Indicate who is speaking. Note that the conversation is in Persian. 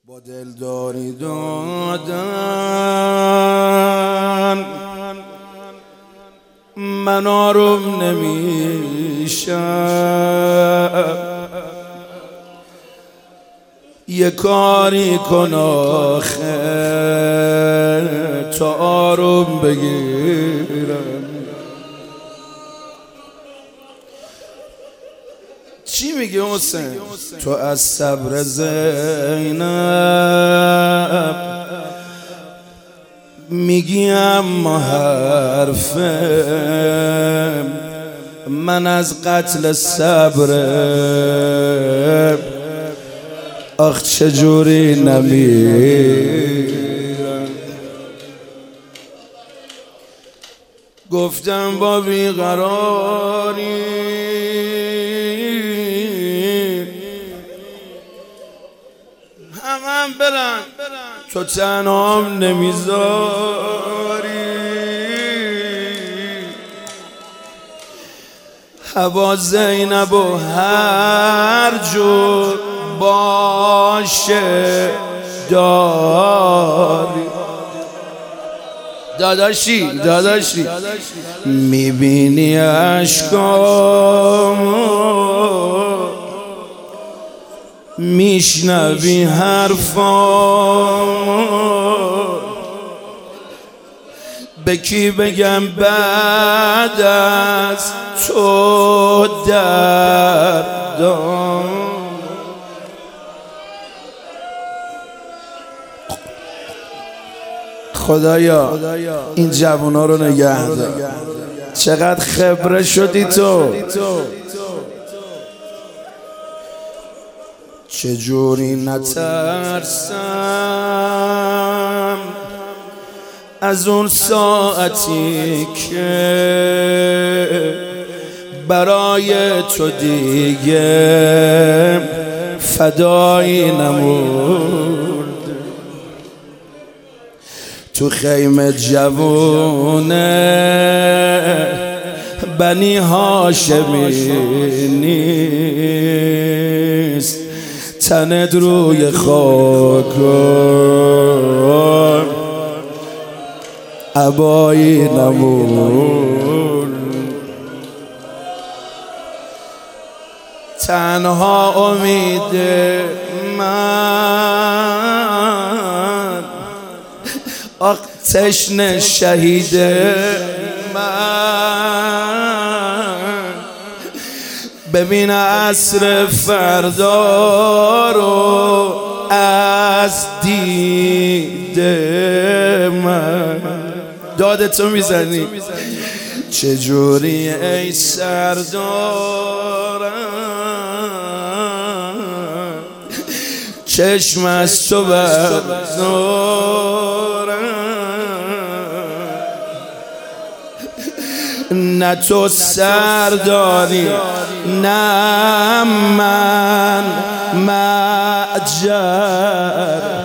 Speaker 1: با دلداری دادن من آروم نمیشم. یه کاری کن آخه تا آروم بگیرم. چی میگی حسین؟ تو از صبر زینب میگی اما حرفم من از قتل صبرم آخ چجوری نمیرم. گفتم با بیقراری همم برن تو تنهام نمیذاری. هوا زینب و هر جور باشه داری. داداشی میبینی عشقامو میشنوی حرفامو به کی بگم بعد از تو دردام. خدایا این جوونا رو نگه دار. چقدر خبره شدی تو. چجوری نترسم از اون ساعتی که برای تو دیگه فدایی نمود. تو خیمه جوونه بنی هاشمی نیست تنت روی خاک عبایی نمون. تنها امید من آخ تشنه شهید من ببین عصر فردا رو از دید من. دادتو میزنی چجوری ای سردارم چشم از تو بردارم. نه تو سرداری نه من معجر